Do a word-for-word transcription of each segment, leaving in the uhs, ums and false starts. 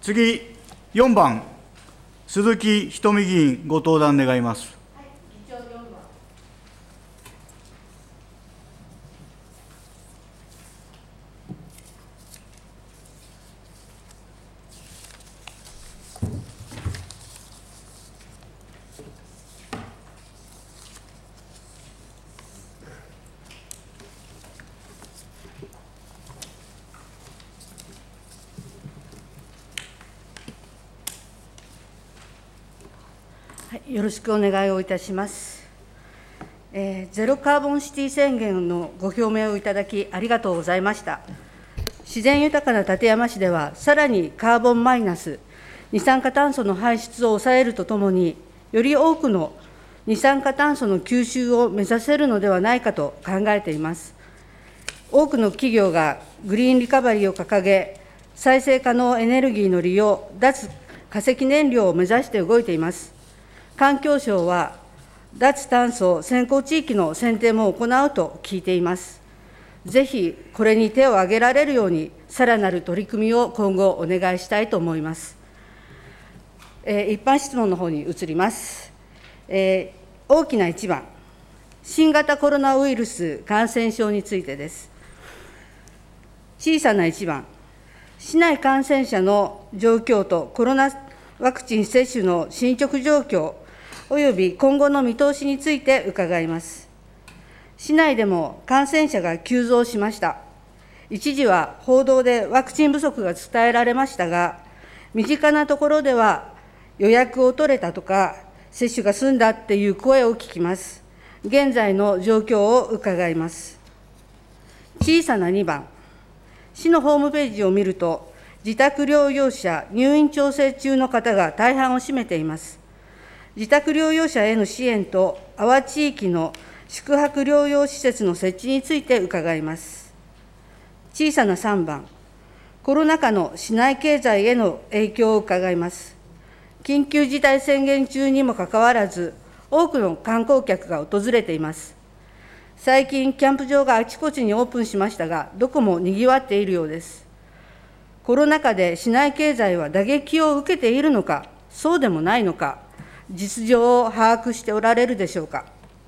次、よんばん、鈴木ひとみ議員、ご登壇願います。 よろしくお願いをいたします。えー、ゼロカーボンシティ宣言のご表明をいただき、ありがとうございました。自然豊かな館山市では、さらにカーボンマイナス、二酸化炭素の排出を抑えるとともに、より多くの二酸化炭素の吸収を目指せるのではないかと考えています。多くの企業がグリーンリカバリーを掲げ、再生可能エネルギーの利用、脱化石燃料を目指して動いています。環境省は、脱炭素先行地域の選定も行うと聞いています。ぜひ、これに手を挙げられるように、さらなる取り組みを今後、お願いしたいと思います。えー、一般質問の方に移ります。えー、大きないちばん、新型コロナウイルス感染症についてです。小さないちばん、市内感染者の状況とコロナワクチン接種の進捗状況、および今後の見通しについて伺います。市内でも感染者が急増しました。一時は報道でワクチン不足が伝えられましたが、身近なところでは予約を取れたとか、接種が済んだっていう声を聞きます。現在の状況を伺います。小さなにばん、市のホームページを見ると、自宅療養者、入院調整中の方が大半を占めています。自宅療養者への支援と、阿波地域の宿泊療養施設の設置について伺います。小さなさんばん、コロナ禍の市内経済への影響を伺います。緊急事態宣言中にもかかわらず、多くの観光客が訪れています。最近、キャンプ場があちこちにオープンしましたが、どこもにぎわっているようです。コロナ禍で市内経済は打撃を受けているのか、そうでもないのか、実情を把握しておられるでしょうか。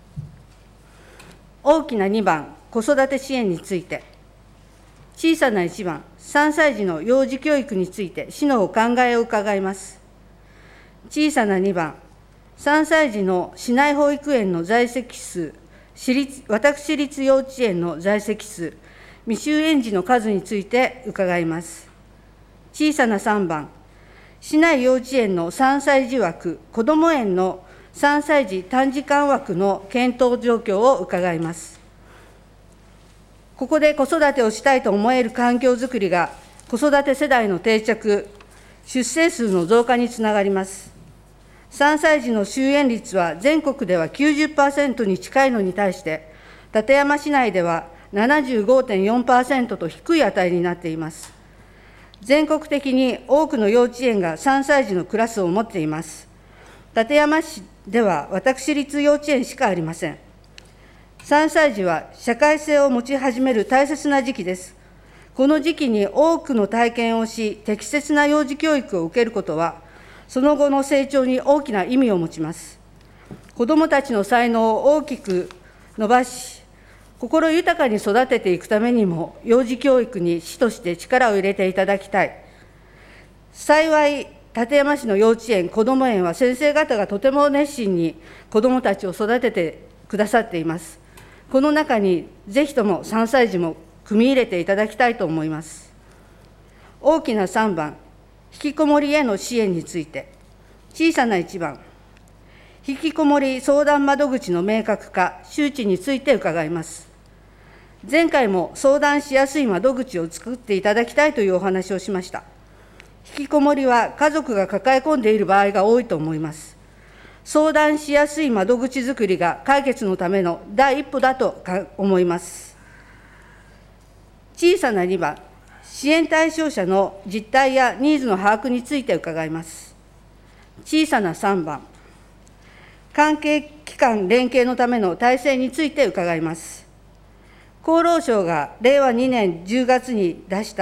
大きなにばん、子育て支援について。小さないちばん、さんさい児の幼児教育について、市のお考えを伺います。小さなにばん、さんさい児の市内保育園の在籍数、私立私立幼稚園の在籍数、未就園児の数について伺います。小さなさんばん、市内幼稚園のさんさい児枠、こども園のさんさい児短時間枠の検討状況を伺います。ここで子育てをしたいと思える環境づくりが、子育て世代の定着、出生数の増加につながります。さんさい児の就園率は全国では きゅうじゅっパーセント に近いのに対して、館山市内では ななじゅうごてんよんパーセント と低い値になっています。全国的に多くの幼稚園がさんさい児のクラスを持っています。館山市では私立幼稚園しかありません。さんさい児は社会性を持ち始める大切な時期です。この時期に多くの体験をし、適切な幼児教育を受けることは、その後の成長に大きな意味を持ちます。子どもたちの才能を大きく伸ばし、心豊かに育てていくためにも、幼児教育に市として力を入れていただきたい。幸い、館山市の幼稚園、こども園は先生方がとても熱心に子どもたちを育ててくださっています。この中にぜひともさんさい児も組み入れていただきたいと思います。大きなさんばん、引きこもりへの支援について。小さないちばん、引きこもり相談窓口の明確化、周知について伺います。前回も相談しやすい窓口を作っていただきたいというお話をしました。引きこもりは家族が抱え込んでいる場合が多いと思います。相談しやすい窓口作りが解決のための第一歩だと思います。小さなにばん、支援対象者の実態やニーズの把握について伺います。小さなさんばん、関係機関連携のための体制について伺います。厚労省がれいわにねんじゅうがつに出した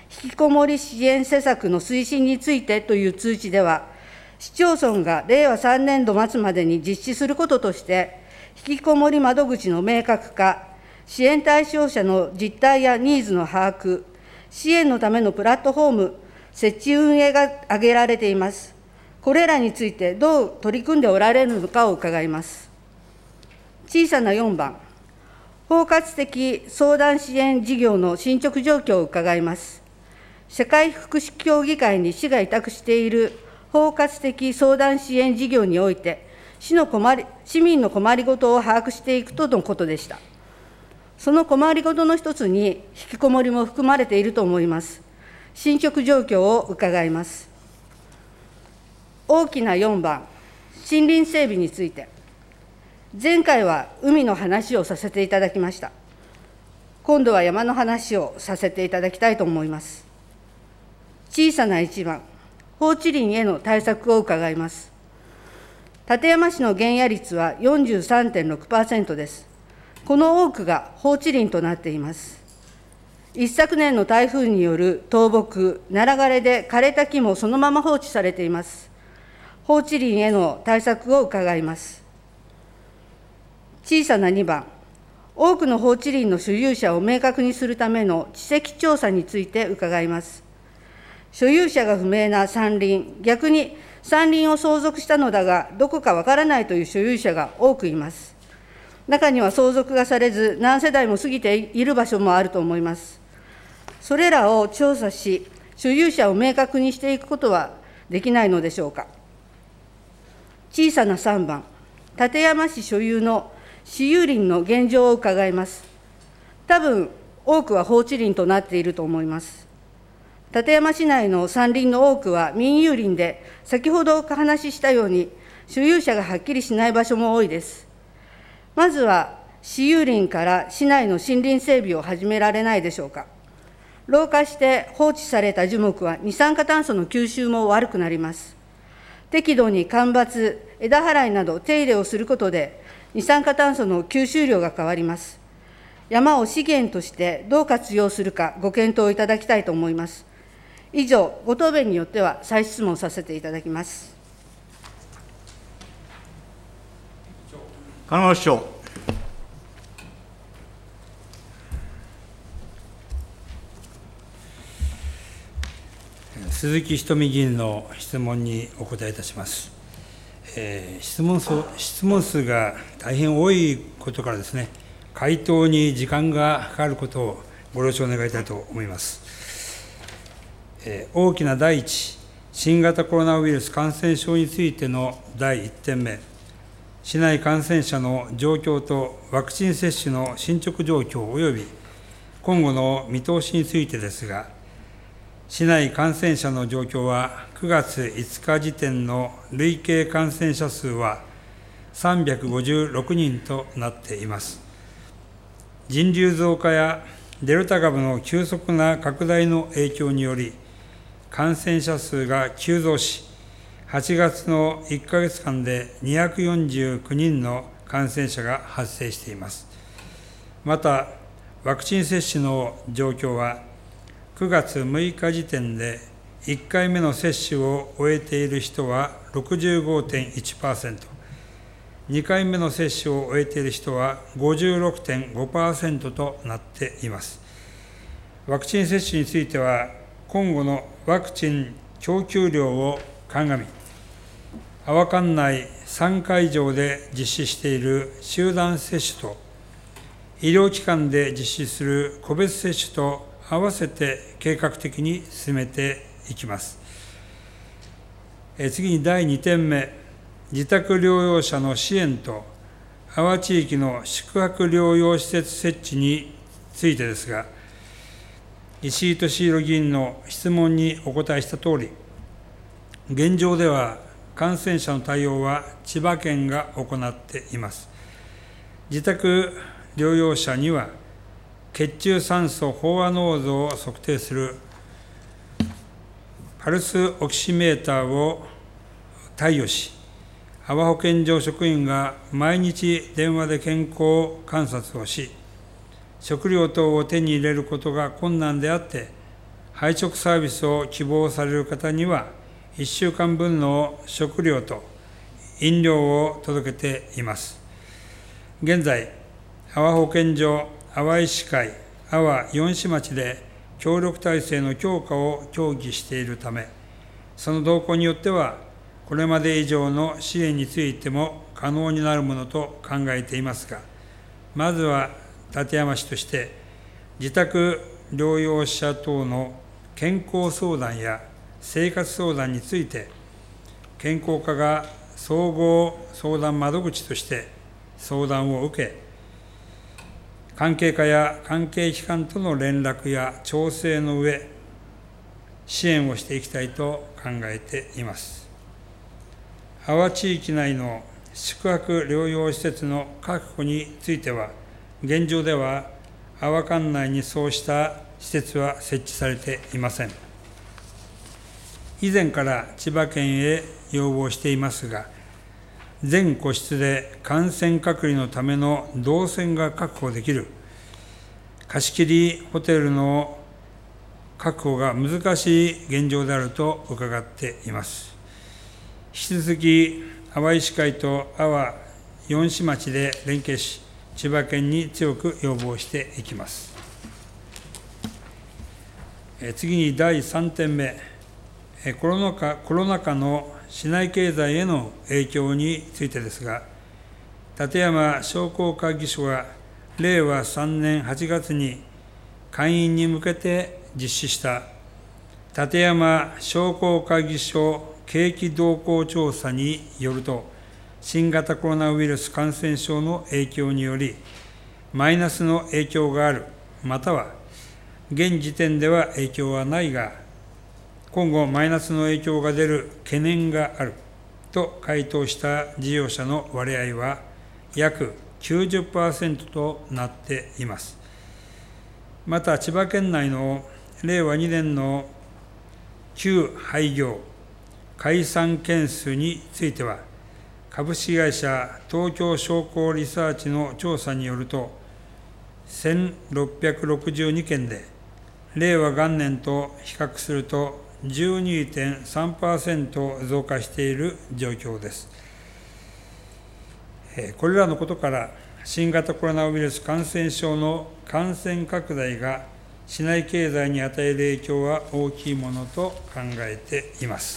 引きこもり支援施策の推進についてという通知では、市町村がれいわさんねんど末までに実施することとして、引きこもり窓口の明確化、支援対象者の実態やニーズの把握、支援のためのプラットフォーム、設置運営が挙げられています。これらについてどう取り組んでおられるのかを伺います。小さなよんばん、包括的相談支援事業の進捗状況を伺います。社会福祉協議会に市が委託している包括的相談支援事業において、市の困り市民の困りごとを把握していくとのことでした。その困りごとの一つに、引きこもりも含まれていると思います。進捗状況を伺います。大きなよんばん、森林整備について。前回は海の話をさせていただきました。今度は山の話をさせていただきたいと思います。小さないちばん、放置林への対策を伺います。館山市の減野率は よんじゅうさんてんろくパーセント です。この多くが放置林となっています。一昨年の台風による倒木、ナラ枯れで枯れた木もそのまま放置されています。放置林への対策を伺います。小さなにばん、多くの放置林の所有者を明確にするための地籍調査について伺います。所有者が不明な山林、逆に山林を相続したのだが、どこかわからないという所有者が多くいます。中には相続がされず、何世代も過ぎている場所もあると思います。それらを調査し、所有者を明確にしていくことはできないのでしょうか。小さなさんばん、館山市所有の私有林の現状を伺います。多分、多くは放置林となっていると思います。館山市内の山林の多くは民有林で、先ほどお話ししたように、所有者がはっきりしない場所も多いです。まずは、私有林から市内の森林整備を始められないでしょうか。老化して放置された樹木は二酸化炭素の吸収も悪くなります。適度に間伐、枝払いなど手入れをすることで、二酸化炭素の吸収量が変わります。山を資源としてどう活用するかご検討いただきたいと思います。以上、ご答弁によっては再質問させていただきます。 金丸市長。 鈴木仁美議員の質問にお答えいたします。えー、質問数、質問数が大変多いことからですね、回答に時間がかかることをご了承願いたいと思います。えー、大きな第一、新型コロナウイルス感染症についてのだいいってんめ、市内感染者の状況とワクチン接種の進捗状況および今後の見通しについてですが、市内感染者の状況は、くがついつか時点の累計感染者数はさんびゃくごじゅうろくにんとなっています。人流増加やデルタ株の急速な拡大の影響により、感染者数が急増し、はちがつのいっかげつかんでにひゃくよんじゅうきゅうにんの感染者が発生しています。また、ワクチン接種の状況は、くがつむいか時点でいっかいめの接種を終えている人は ろくじゅうごてんいちパーセント、にかいめの接種を終えている人は ごじゅうろくてんごパーセント となっています。ワクチン接種については、今後のワクチン供給量を鑑み、阿波管内さんかいじょうで実施している集団接種と、医療機関で実施する個別接種と合わせて計画的に進めていきます。次にだいにてんめ、自宅療養者の支援と、阿波地域の宿泊療養施設設置についてですが、石井俊宏議員の質問にお答えしたとおり、現状では感染者の対応は千葉県が行っています。自宅療養者には、血中酸素飽和濃度を測定するパルスオキシメーターを貸与し、阿波保健所職員が毎日電話で健康観察をし、食料等を手に入れることが困難であって、 配食サービスを希望される方には、いっしゅうかんぶんの食料と飲料を届けています。現在、阿波保健所、阿波医師会、阿波よん市町で協力体制の強化を協議しているため、その動向によっては、これまで以上の支援についても可能になるものと考えていますが、まずは館山市として、自宅療養者等の健康相談や生活相談について、健康課が総合相談窓口として相談を受け、関係課や関係機関との連絡や調整の上、支援をしていきたいと考えています。阿波地域内の宿泊療養施設の確保については、現状では阿波管内にそうした施設は設置されていません。以前から千葉県へ要望していますが、全個室で感染隔離のための動線が確保できる貸し切りホテルの確保が難しい現状であると伺っています。引き続き、阿波医師会と阿波よん市町で連携し、千葉県に強く要望していきます。次にだいさんてんめ、コロナ禍、コロナ禍の市内経済への影響についてですが、館山商工会議所は、れいわさんねんはちがつに会員に向けて実施した館山商工会議所景気動向調査によると、新型コロナウイルス感染症の影響により、マイナスの影響がある、または現時点では影響はないが、今後マイナスの影響が出る懸念があると回答した事業者の割合は約 きゅうじゅっパーセント となっています。また、千葉県内のれいわにねんの旧廃業、解散件数については、株式会社東京商工リサーチの調査によると、せんろっぴゃくろくじゅうにけんで、れいわ元年と比較すると じゅうにてんさんパーセント 増加している状況です。これらのことから、新型コロナウイルス感染症の感染拡大が市内経済に与える影響は大きいものと考えています。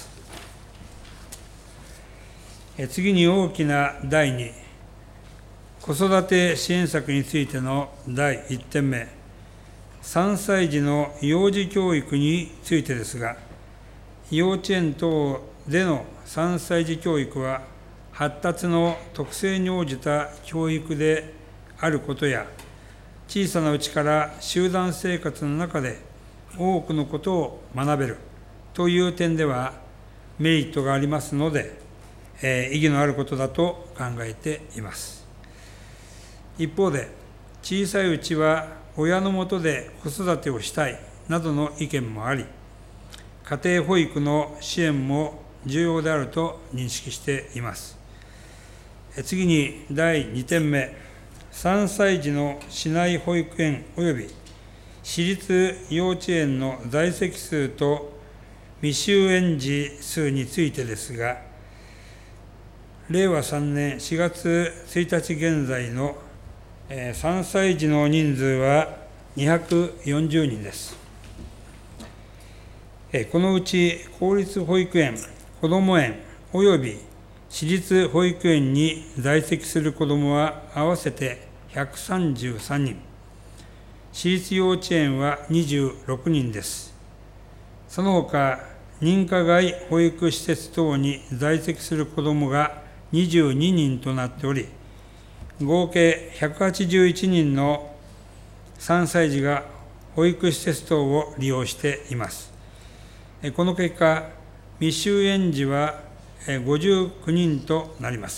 次に大きなだいに、子育て支援策についてのだいいってんめ、さんさい児の幼児教育についてですが、幼稚園等でのさんさい児教育は、発達の特性に応じた教育であることや、小さなうちから集団生活の中で多くのことを学べるという点ではメリットがありますので、えー、意義のあることだと考えています。一方で、小さいうちは親のもとで子育てをしたいなどの意見もあり、家庭保育の支援も重要であると認識しています。次にだいにてんめ、さんさい児の市内保育園及び私立幼稚園の在籍数と未就園児数についてですが、れいわさんねんしがつついたち現在のさんさい児の人数はにひゃくよんじゅうにんです。このうち公立保育園、こども園及び私立保育園に在籍する子どもは合わせてひゃくさんじゅうさんにん、私立幼稚園はにじゅうろくにんです。その他、認可外保育施設等に在籍する子どもがにじゅうににんとなっており、合計ひゃくはちじゅういちにんのさんさい児が保育施設等を利用しています。この結果、未就園児はごじゅうきゅうにんとなります。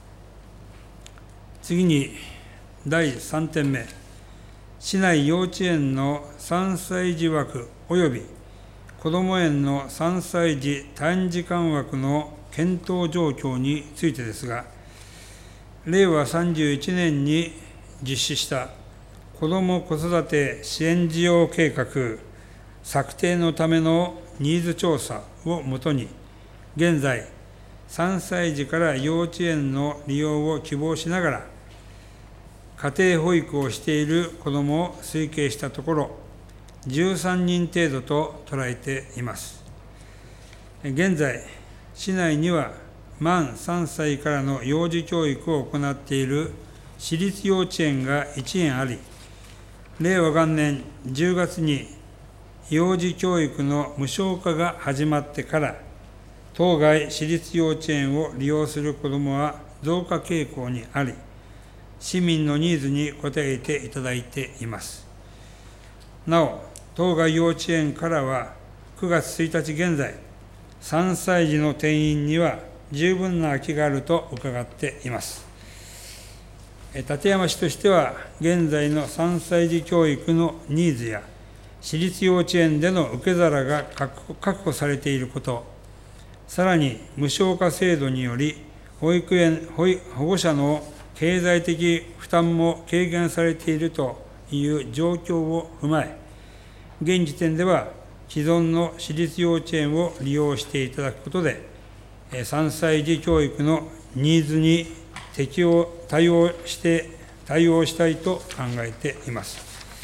次にだいさんてんめ、市内幼稚園のさんさい児枠及びこども園のさんさい児短時間枠の検討状況についてですが、れいわさんじゅういちねんに実施した子ども子育て支援事業計画策定のためのニーズ調査をもとに、現在、さんさい児から幼稚園の利用を希望しながら、家庭保育をしている子どもを推計したところ、じゅうさんにん程度と捉えています。現在、市内には満さんさいからの幼児教育を行っている私立幼稚園がいちえんあり、れいわ元年じゅうがつに幼児教育の無償化が始まってから、当該私立幼稚園を利用する子どもは増加傾向にあり、市民のニーズに応えていただいています。なお、当該幼稚園からはくがつついたち現在、さんさい児の定員には十分な空きがあると伺っています。館山市としては、現在のさんさい児教育のニーズや、私立幼稚園での受け皿が確保されていること、さらに無償化制度により、保育園、保護者の経済的負担も軽減されているという状況を踏まえ、現時点では既存の私立幼稚園を利用していただくことで、さんさい児教育のニーズに適応、対応して、対応したいと考えています。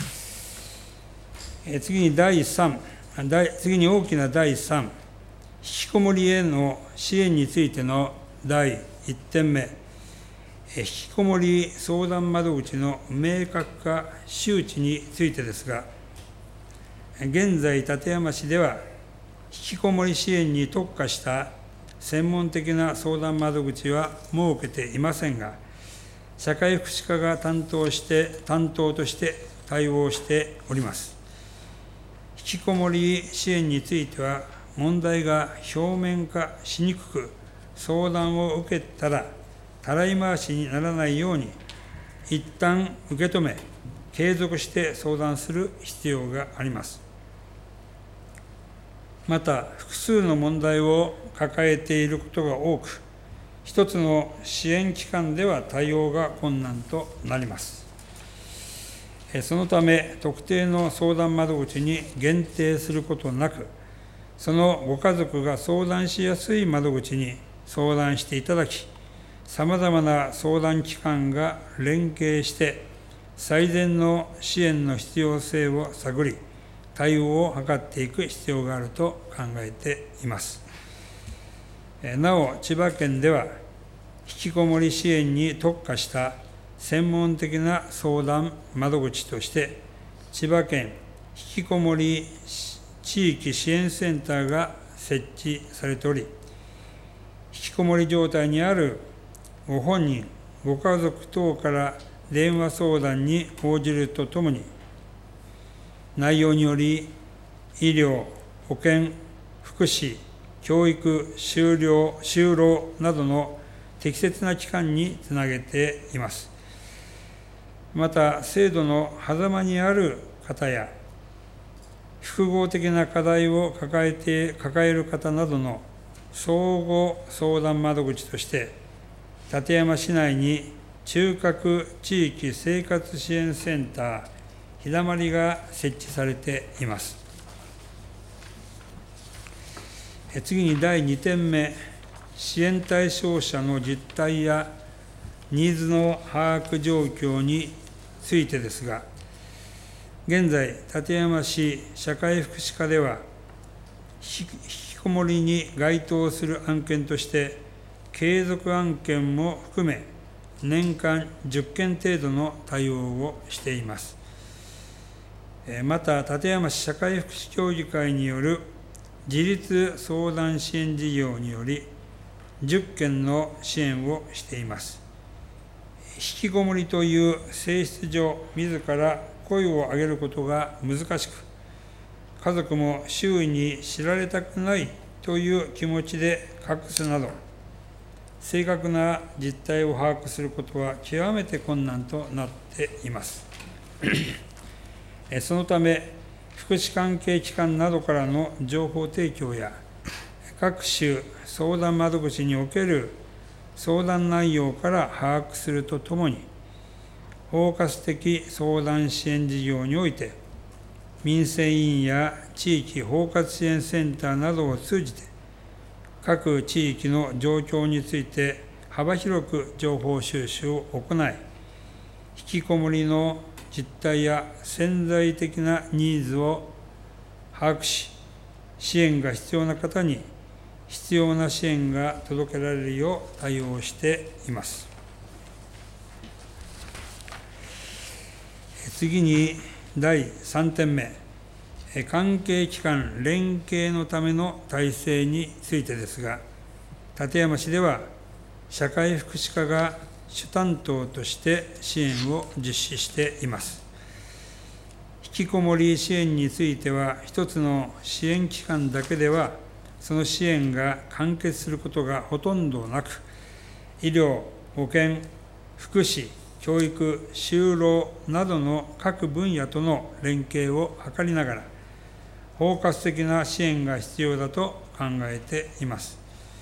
次にだいさん、次に大きなだいさん、引きこもりへの支援についてのだいいってんめ、引きこもり相談窓口の明確化周知についてですが、現在、館山市では、引きこもり支援に特化した専門的な相談窓口は設けていませんが、社会福祉課が担当して、担当として対応しております。引きこもり支援については、問題が表面化しにくく、相談を受けたら、たらい回しにならないように、一旦受け止め、継続して相談する必要があります。また、複数の問題を抱えていることが多く、一つの支援機関では対応が困難となります。そのため、特定の相談窓口に限定することなく、そのご家族が相談しやすい窓口に相談していただき、さまざまな相談機関が連携して、最善の支援の必要性を探り、対応を図っていく必要があると考えています。なお、千葉県では、引きこもり支援に特化した専門的な相談窓口として、千葉県引きこもり地域支援センターが設置されており、引きこもり状態にあるご本人、ご家族等から電話相談に応じるとともに、内容により医療、保健、福祉、教育、就労、就労などの適切な機関につなげています。また、制度の狭間にある方や、複合的な課題を抱えて、抱える方などの相互相談窓口として、館山市内に中核地域生活支援センター、ひだまりが設置されています。次にだいにてんめ、支援対象者の実態やニーズの把握状況についてですが、現在、館山市社会福祉課では、引きこもりに該当する案件として、継続案件も含め、年間じゅっけん程度の対応をしています。また、館山市社会福祉協議会による自立相談支援事業により、じゅっけんの支援をしています。引きこもりという性質上、自ら声を上げることが難しく、家族も周囲に知られたくないという気持ちで隠すなど、正確な実態を把握することは極めて困難となっています。そのため、福祉関係機関などからの情報提供や、各種相談窓口における相談内容から把握するとともに、包括的相談支援事業において、 民生委員や地域包括支援センターなどを通じて、各地域の状況について幅広く情報収集を行い、引きこもりの実態や潜在的なニーズを把握し、支援が必要な方に必要な支援が届けられるよう対応しています。次にだいさんてんめ、関係機関連携のための体制についてですが、館山市では社会福祉課が主担当として支援を実施しています。引きこもり支援については、一つの支援機関だけではその支援が完結することがほとんどなく、医療、保健、福祉、教育、就労などの各分野との連携を図りながら、包括的な支援が必要だと考えています。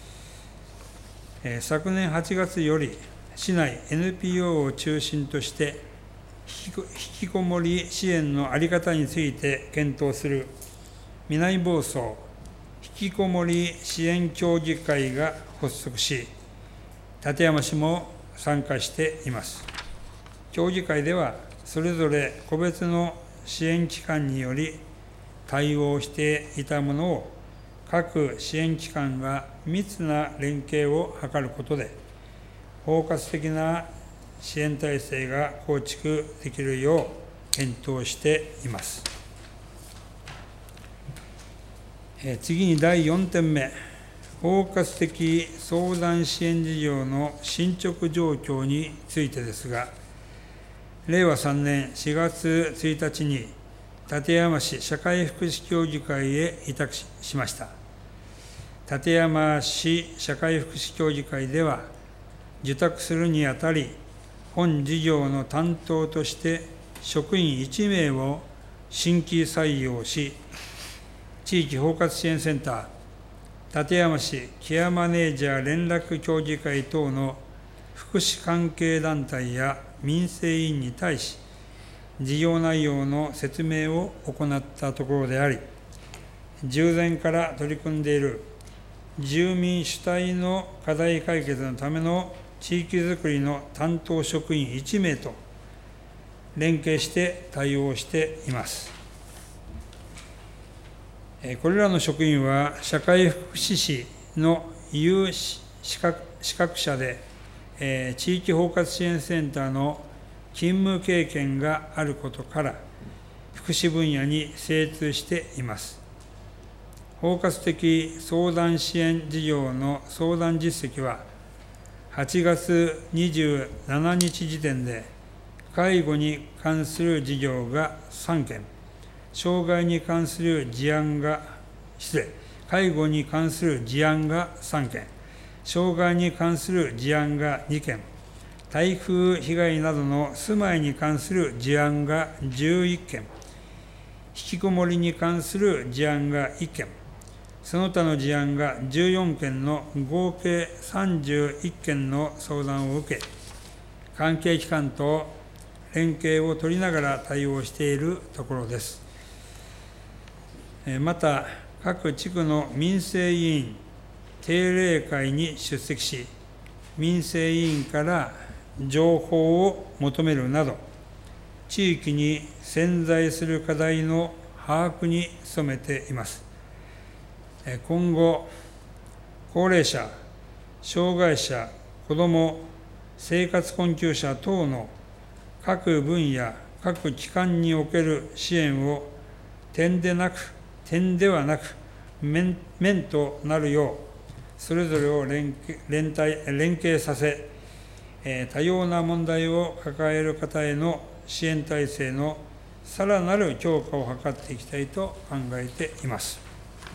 えー、昨年はちがつより、市内 エヌピーオー を中心として、引きこもり支援の在り方について検討する南房総引きこもり支援協議会が発足し、館山市も参加しています。協議会では、それぞれ個別の支援機関により対応していたものを、各支援機関が密な連携を図ることで、包括的な支援体制が構築できるよう検討しています。次にだいよんてんめ、包括的相談支援事業の進捗状況についてですが、れいわさんねんしがつついたちに館山市社会福祉協議会へ委託しました。館山市社会福祉協議会では、受託するにあたり、本事業の担当として職員いちめいを新規採用し、地域包括支援センター、館山市ケアマネージャー連絡協議会等の福祉関係団体や民生委員に対し、事業内容の説明を行ったところであり、従前から取り組んでいる住民主体の課題解決のための地域づくりの担当職員いちめいと連携して対応しています。これらの職員は社会福祉士の有資格資格者で、えー、地域包括支援センターの勤務経験があることから、福祉分野に精通しています。包括的相談支援事業の相談実績は、はちがつにじゅうしちにち時点で、介護に関する事業がさんけん、障害に関する事案が、失礼、介護に関する事案がさんけん、障害に関する事案がにけん、台風被害などの住まいに関する事案がじゅういっけん、引きこもりに関する事案がいっけん、その他の事案がじゅうよんけんの合計さんじゅういっけんの相談を受け、関係機関と連携を取りながら対応しているところです。また、各地区の民生委員定例会に出席し、民生委員から情報を求めるなど、地域に潜在する課題の把握に努めています。今後、高齢者、障害者、子ども、生活困窮者等の各分野、各機関における支援を点でなく、点ではなく面、面となるよう、それぞれを 連, 連帯連携させ、多様な問題を抱える方への支援体制のさらなる強化を図っていきたいと考えています。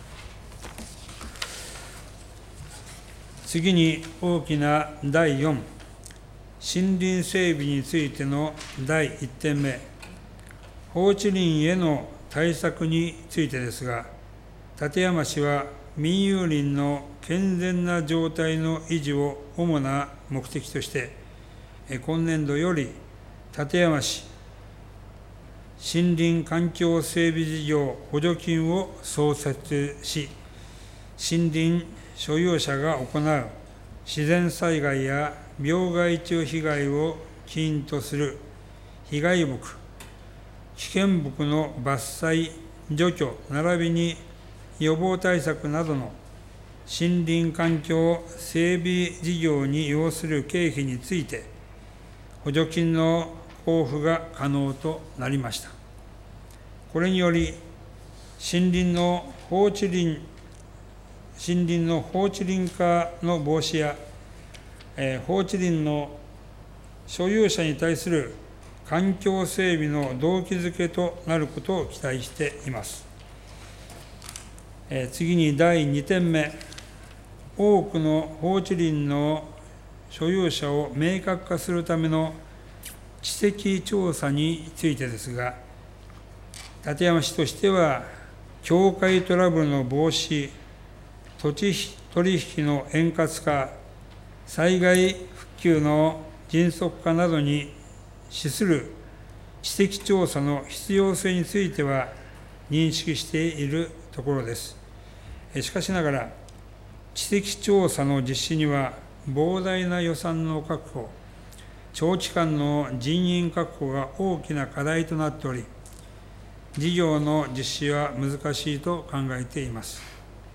次に大きなだいよん、森林整備についてのだいいってんめ、放置林への対策についてですが、館山市は民有林の健全な状態の維持を主な目的として、今年度より館山市森林環境整備事業補助金を創設し、森林所有者が行う自然災害や病害虫被害を起因とする被害木、危険木の伐採、除去並びに予防対策などの森林環境整備事業に要する経費について、補助金の交付が可能となりました。これにより、森林の放置林、森林の放置林化の防止や、えー、放置林の所有者に対する環境整備の動機づけとなることを期待しています。えー、次にだいにてんめ、多くの放置林の所有者を明確化するための地籍調査についてですが、館山市としては、境界トラブルの防止、土地取引の円滑化、災害復旧の迅速化などに資する地籍調査の必要性については認識しているところです。しかしながら、地籍調査の実施には膨大な予算の確保、長期間の人員確保が大きな課題となっており、事業の実施は難しいと考えています。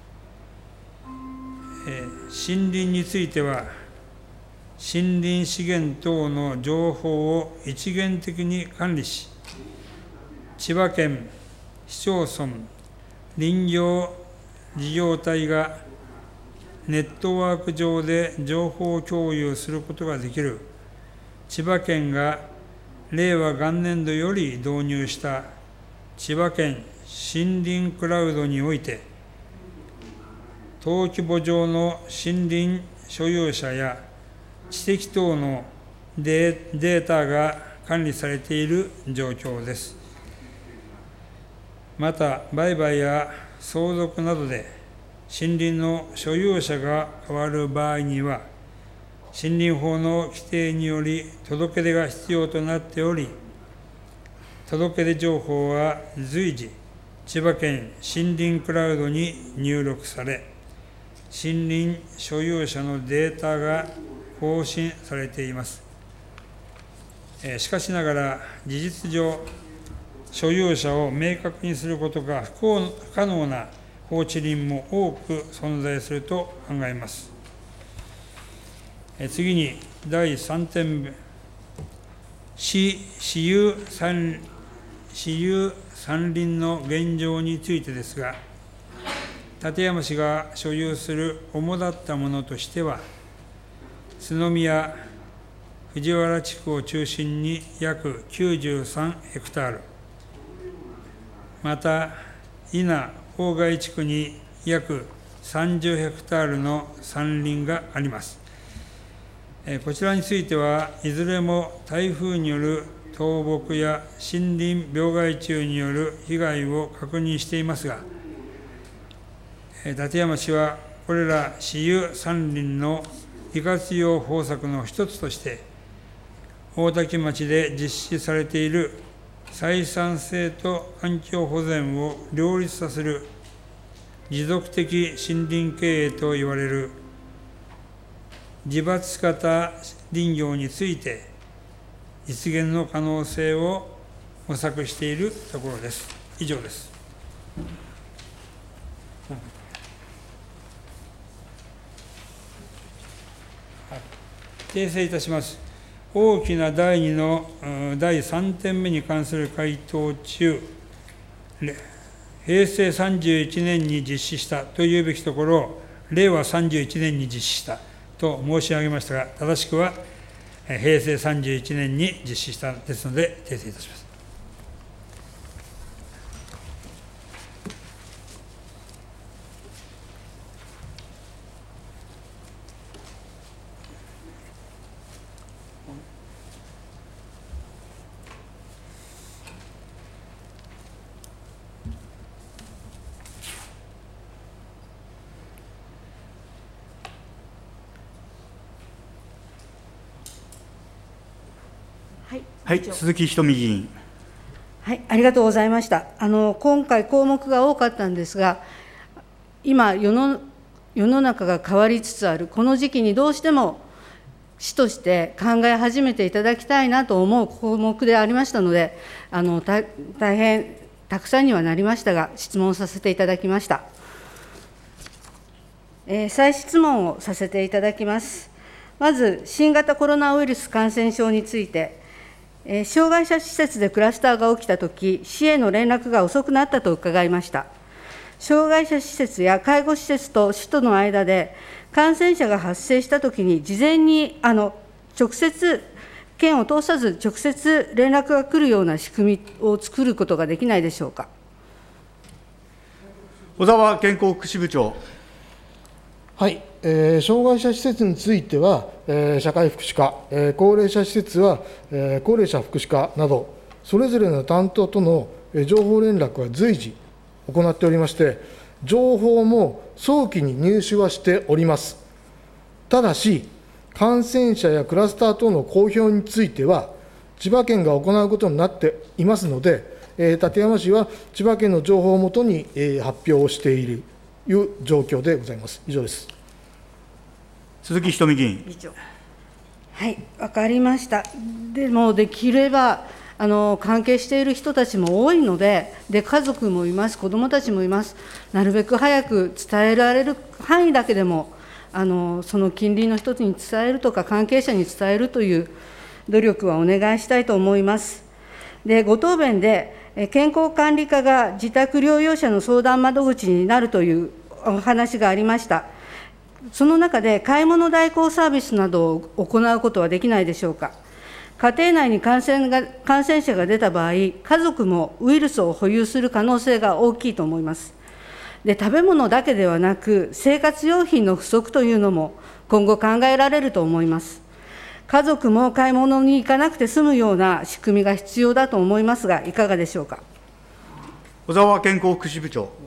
えー、森林については、森林資源等の情報を一元的に管理し、千葉県、市町村、林業事業体がネットワーク上で情報共有することができる、千葉県が令和元年度より導入した千葉県森林クラウドにおいて、登記簿上の森林所有者や地籍等のデータが管理されている状況です。また、売買や相続などで森林の所有者が変わる場合には、森林法の規定により届け出が必要となっており、届け出情報は随時、千葉県森林クラウドに入力され、森林所有者のデータが更新されています。しかしながら、事実上、所有者を明確にすることが不可能な放置林も多く存在すると考えます。次にだいさんてんめ、市私有山私有山林の現状についてですが、館山市が所有する主だったものとしては、角宮、藤原地区を中心に約きゅうじゅうさんヘクタール、また、伊那、郊外地区に約さんじゅうヘクタールの山林があります。こちらについては、いずれも台風による倒木や森林病害虫による被害を確認していますが、館山市はこれら私有山林の利活用方策の一つとして、大多喜町で実施されている採算性と環境保全を両立させる持続的森林経営といわれる自伐型林業について実現の可能性を模索しているところです。以上です。訂正いたします。大きなだいにのだいさんてんめに関する回答中、へいせいさんじゅういちねんに実施したというべきところを、れいわさんじゅういちねんに実施したと申し上げましたが、正しくはへいせいさんじゅういちねんに実施したですので、訂正いたします。 はい、鈴木仁美議員。 はい、ありがとうございました。あの今回、項目が多かったんですが、今世の、世の中が変わりつつある、この時期にどうしても市として考え始めていただきたいなと思う項目でありましたので、あの大変たくさんにはなりましたが、質問させていただきました。えー、再質問をさせていただきます。まず、新型コロナウイルス感染症について、えー、障害者施設でクラスターが起きたとき、市への連絡が遅くなったと伺いました。障害者施設や介護施設と市との間で、感染者が発生したときに、事前にあの直接、県を通さず、直接連絡が来るような仕組みを作ることができないでしょうか。 小沢健康福祉部長。 はい、えー、障害者施設については、えー、社会福祉課、えー、高齢者施設は、えー、高齢者福祉課など、それぞれの担当との、えー、情報連絡は随時行っておりまして、情報も早期に入手はしております。ただし、感染者やクラスター等の公表については、千葉県が行うことになっていますので、えー、館山市は千葉県の情報をもとに、えー、発表をしているという状況でございます。以上です。 鈴木仁美議員。 議長。はい、わかりました。でも、できれば、あの関係している人たちも多いので、で家族もいます、子どもたちもいます、なるべく早く伝えられる範囲だけでも、あのその近隣の人に伝えるとか、関係者に伝えるという努力はお願いしたいと思います。でご答弁で、健康管理課が自宅療養者の相談窓口になるというお話がありました。その中で、買い物代行サービスなどを行うことはできないでしょうか。家庭内に感染が感染者が出た場合、家族もウイルスを保有する可能性が大きいと思います。で食べ物だけではなく、生活用品の不足というのも今後考えられると思います。家族も買い物に行かなくて済むような仕組みが必要だと思いますが、いかがでしょうか。 小沢健康福祉部長。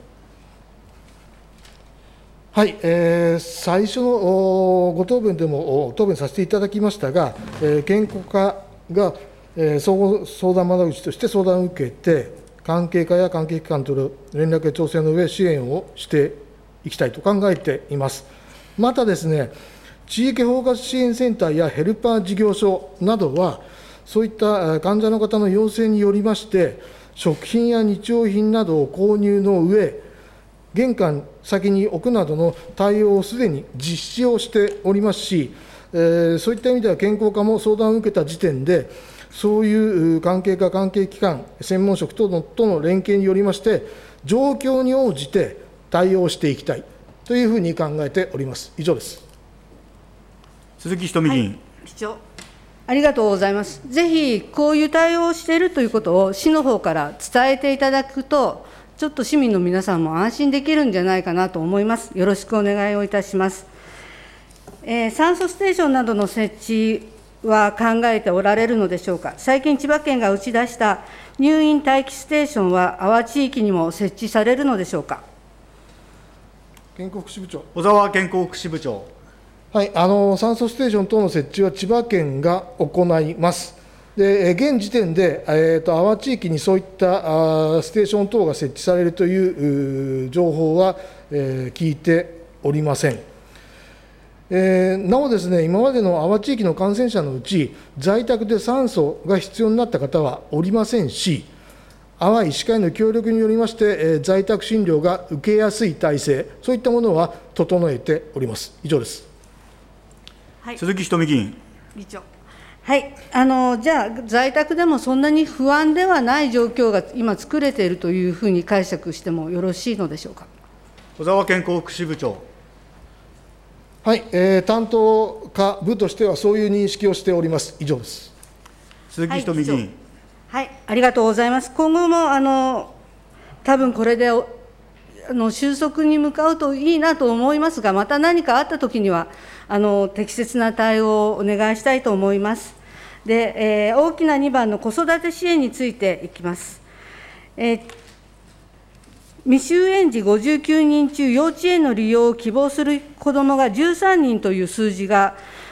はい、えー、最初のご答弁でも答弁させていただきましたが、えー、健康課が、えー、総合相談窓口として相談を受けて、関係課や関係機関との連絡や調整の上、支援をしていきたいと考えています。またですね、地域包括支援センターやヘルパー事業所などは、そういった患者の方の要請によりまして、食品や日用品などを購入の上、玄関先に置くなどの対応をすでに実施をしておりますし、えー、そういった意味では健康課も相談を受けた時点で、そういう関係課、関係機関、専門職等のとの連携によりまして、状況に応じて対応していきたいというふうに考えております。以上です。 鈴木仁美議員。 はい、議長。ありがとうございます。ぜひ、こういう対応をしているということを市の方から伝えていただくと、ちょっと市民の皆さんも安心できるんじゃないかなと思います。よろしくお願いをいたします。えー、酸素ステーションなどの設置は考えておられるのでしょうか。最近、千葉県が打ち出した入院待機ステーションは、阿波地域にも設置されるのでしょうか。 健康福祉部長。 小沢健康福祉部長。 はい、あの酸素ステーション等の設置は千葉県が行います。で現時点で、えーと、阿波地域にそういったあステーション等が設置されるという情報は、えー、聞いておりません。えー、なおですね、今までの阿波地域の感染者のうち、在宅で酸素が必要になった方はおりませんし、阿波医師会の協力によりまして、えー、在宅診療が受けやすい体制、そういったものは整えております。以上です。 はい、 鈴木仁美議員。 議長。はい、あのじゃあ、在宅でもそんなに不安ではない状況が今、作れているというふうに解釈してもよろしいのでしょうか。 小沢健康福祉部長。 はい、えー、担当課部としては、そういう認識をしております。以上です。 鈴木仁美議員。 はい、ありがとうございます。今後もあの多分これであの収束に向かうといいなと思いますが、また何かあったときにはあの適切な対応をお願いしたいと思います。で、えー、大きなにばんの子育て支援についていきます。えー、未就園児ごじゅうきゅうにん中、幼稚園の利用を希望する子どもがじゅうさんにんという数字が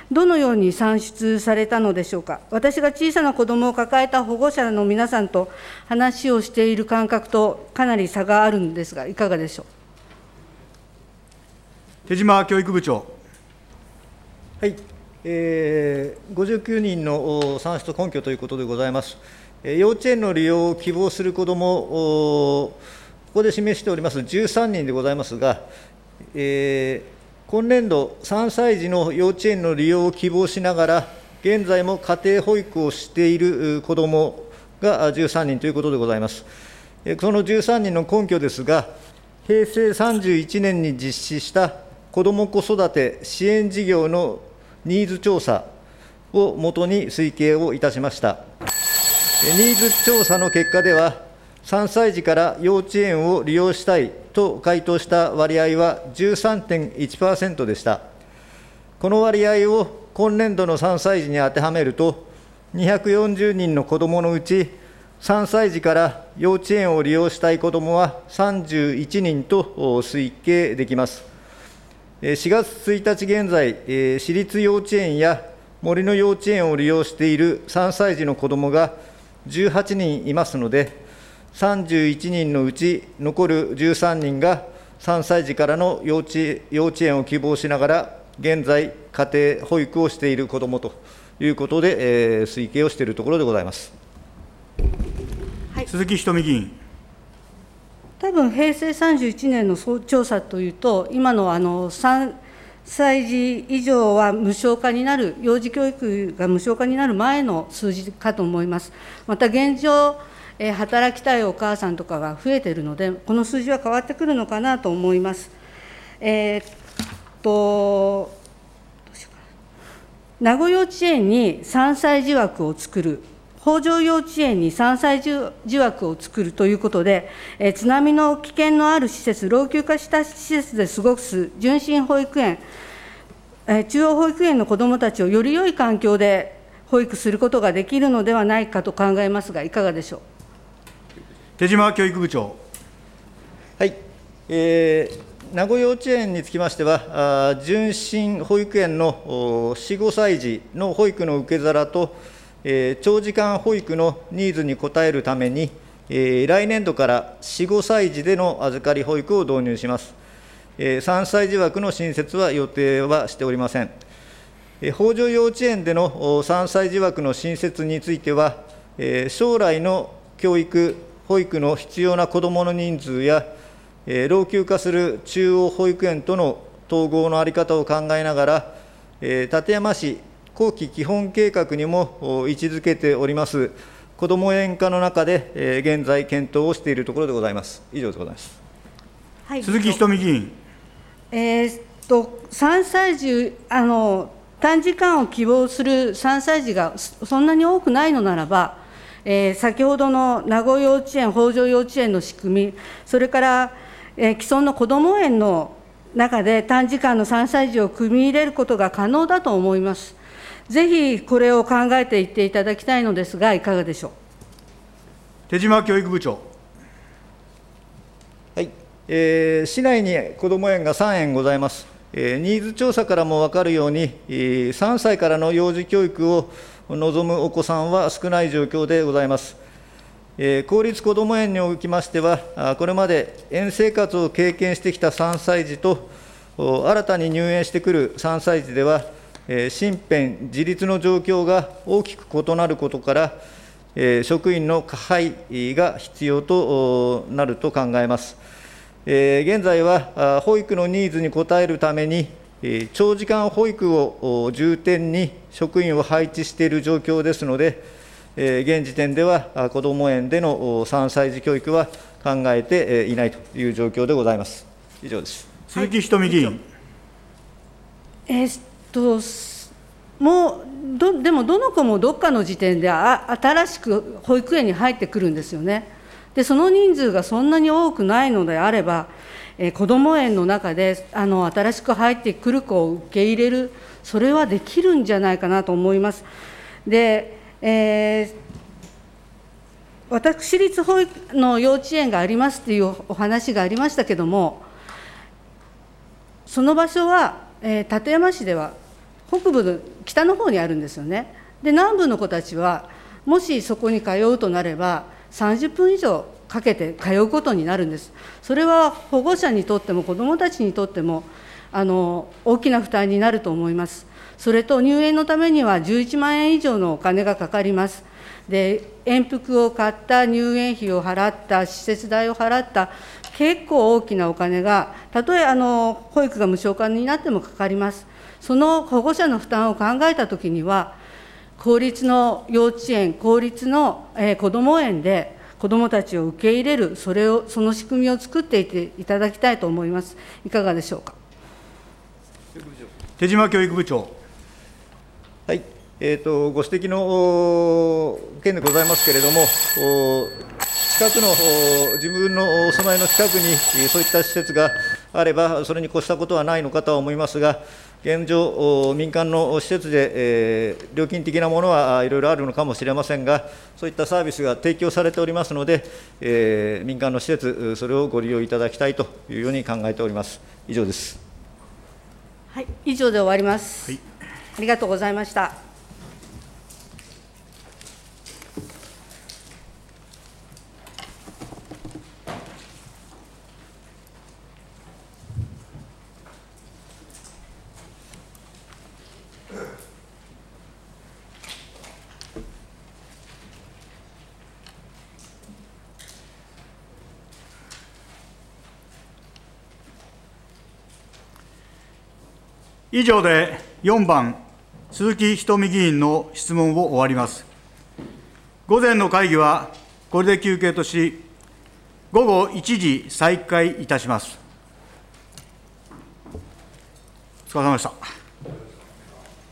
どのように算出されたのでしょうか。私が小さな子どもを抱えた保護者の皆さんと話をしている感覚とかなり差があるんですが、いかがでしょう。手島教育部長。 はい、えー、ごじゅうきゅうにんの算出根拠ということでございます。幼稚園の利用を希望する子ども、ここで示しておりますじゅうさんにんでございますが、えー今年度、さんさい児の幼稚園の利用を希望しながら、現在も家庭保育をしている子どもがじゅうさんにんということでございます。そのじゅうさんにんの根拠ですが、へいせいさんじゅういちねんに実施した子ども子育て支援事業のニーズ調査をもとに推計をいたしました。ニーズ調査の結果では、さんさい児から幼稚園を利用したいと回答した割合は じゅうさんてんいちパーセント でした。この割合を今年度のさんさい児に当てはめると、にひゃくよんじゅうにんの子どものうち、さんさい児から幼稚園を利用したい子どもはさんじゅういちにんと推計できます。しがつついたち現在、私立幼稚園や森の幼稚園を利用しているさんさい児の子どもがじゅうはちにんいますので、さんじゅういちにんのうち残るじゅうさんにんがさんさい児からの幼稚幼稚園を希望しながら、現在、家庭保育をしている子どもということで、えー、推計をしているところでございます、 はい、鈴木仁美議員。 多分へいせいさんじゅういちねんの調査というと、今のあのさんさい児以上は無償化になる、幼児教育が無償化になる前の数字かと思います。また現状え働きたいお母さんとかが増えているので、この数字は変わってくるのかなと思います。えー、っと、どうしようかな。名護幼稚園にさんさい児枠を作る、北条幼稚園にさんさい児枠を作るということで、え津波の危険のある施設、老朽化した施設で過ごす純真保育園、え中央保育園の子どもたちをより良い環境で保育することができるのではないかと考えますが、いかがでしょう。 手島教育部長。 はい、えー、名護幼稚園につきましては、純真保育園のよん、ごさい児の保育の受け皿と、えー、長時間保育のニーズに応えるために、えー、来年度からよん、ごさい児での預かり保育を導入します。えー、さんさい児枠の新設は予定はしておりません。えー、北条幼稚園でのさんさい児枠の新設については、えー、将来の教育、保育の必要な子どもの人数や、えー、老朽化する中央保育園との統合の在り方を考えながら、えー、館山市後期基本計画にも位置づけております子ども園化の中で、えー、現在検討をしているところでございます。以上でございます。 はい、 鈴木仁美議員。 えー、っとさんさい児あの短時間を希望するさんさい児がそんなに多くないのならば、えー、先ほどの名護幼稚園、北条幼稚園の仕組み、それから、えー、既存のこども園の中で短時間のさんさい児を組み入れることが可能だと思います。ぜひこれを考えていっていただきたいのですが、いかがでしょう。 手島教育部長。 はい、えー、市内にこども園がさんえんございます。えー、ニーズ調査からも分かるように、えー、さんさいからの幼児教育を望むお子さんは少ない状況でございます。えー、公立こども園におきましては、これまで園生活を経験してきたさんさい児と、新たに入園してくるさんさい児では、えー、身辺、自立の状況が大きく異なることから、えー、職員の加配が必要となると考えます。えー、現在は、保育のニーズに応えるために、長時間保育を重点に職員を配置している状況ですので、現時点ではこども園でのさんさい児教育は考えていないという状況でございます。以上です。 鈴木仁美議員。 えー、っともうどでもどの子もどっかの時点であ新しく保育園に入ってくるんですよね。でその人数がそんなに多くないのであれば、えー、こども園の中であの新しく入ってくる子を受け入れる、それはできるんじゃないかなと思います。で、えー、私立保育の幼稚園がありますというお話がありましたけれども、その場所は、えー、館山市では北部の北の方にあるんですよね。で、南部の子たちは、もしそこに通うとなれば、さんじゅっぷん以上かけて通うことになるんです。それは保護者にとっても、子どもたちにとっても、あの大きな負担になると思います。それと入園のためにはじゅういちまんえん以上のお金がかかります。で、遠服を買った、入園費を払った、施設代を払った、結構大きなお金が、たとえあの保育が無償化になってもかかります。その保護者の負担を考えたときには、公立の幼稚園、公立の、えー、子ども園で子どもたちを受け入れる、それを、その仕組みを作っていていただきたいと思います。いかがでしょうか。 手嶋教育部長。 はい、えーと、ご指摘の件でございますけれども、近くの自分のお住まいの近くにそういった施設があれば、それに越したことはないのかとは思いますが、現状、民間の施設で、えー、料金的なものはいろいろあるのかもしれませんが、そういったサービスが提供されておりますので、えー、民間の施設、それをご利用いただきたいというように考えております。以上です。 はい、以上で終わります。はい、ありがとうございました。 以上でよんばん、鈴木仁美議員の質問を終わります。午前の会議はこれで休憩とし、午後いちじ再開いたします。お疲れ様でした。